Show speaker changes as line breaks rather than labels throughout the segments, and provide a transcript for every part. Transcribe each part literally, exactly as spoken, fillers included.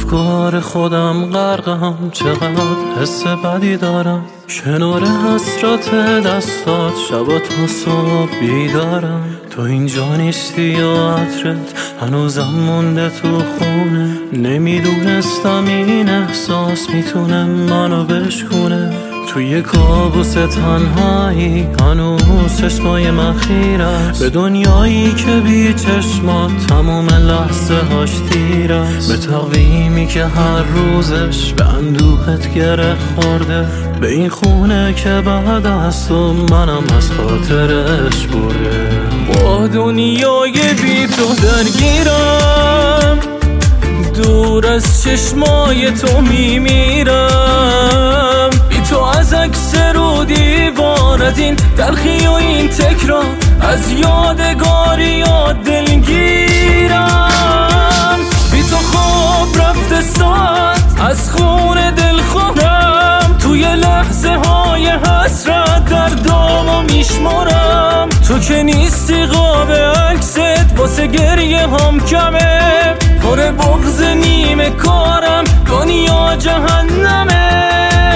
افکار خودم غرقم، چقدر حس بدی دارم. کنار حسرت دستات شبا تا صبح بیدارم. تو اینجا نیستی یا عطرت هنوزم مونده تو خونه. نمیدونستم این احساس میتونه منو بشکونه. توی کابوس تنهایی هنوز چشمای من خیره است به دنیایی که بی چشمات تموم لحظه هاش تیره است. به تقویمی که هر روزش به اندوهت گره خورده، به این خونه که بعد از تو منم از خاطرش برده.
با دنیای بی تو درگیرم، دور از چشمای تو میمیرم. بی تو از عکس رو دیوار، از این تلخی و این تکرار، از یادگاری یاد دلگیرم. بی تو خواب رفته ساعت از خون دل خودم، توی لحظه های حسرت دردامو میشمارم. تو که نیستی قاب عکست واسه گریه هم کمه، پر بغض نیمه کارم دنیا جهنمه.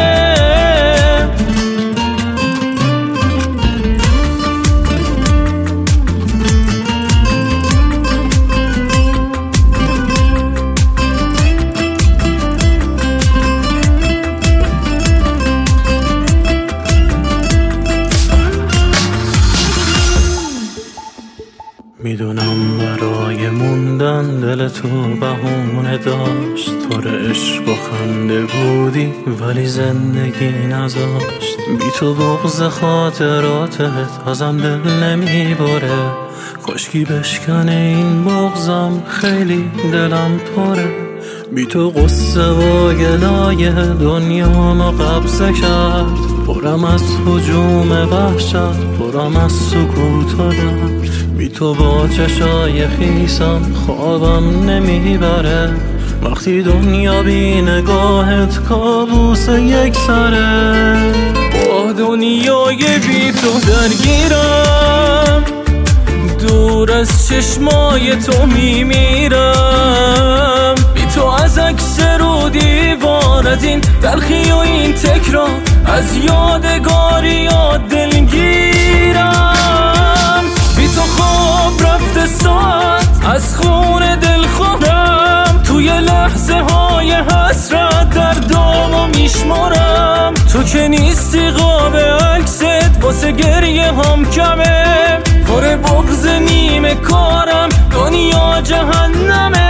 میدونم برای موندن دل تو بهونه داشت. پر عشق و خنده بودی ولی زندگی نذاشت. بی تو بغض خاطراتت ازم دل نمیبره. کاشکی بشکنه این بغضم، خیلی دلم پره. بی تو قصه و گلای دنیامو قبضه کرد. پرم از هجوم وحشت، پرم از سکوت و درد. بی تو با چشای خیسم خوابم نمیبره. وقتی دنیا بی نگاهت کابوس یک سره.
با دنیای بی تو درگیرم، دور از چشمای تو میمیرم. بی تو از عکس رو دیوار، از این تلخی و این تکرار، از یادگاری یاد دلگیرم. بی تو خواب رفته ساعت از خون دل خودم، توی لحظه های حسرت دردامو میشمارم. تو که نیستی قاب عکست واسه گریه هم کمه، پر بغض نیمه کارم دنیا جهنمه.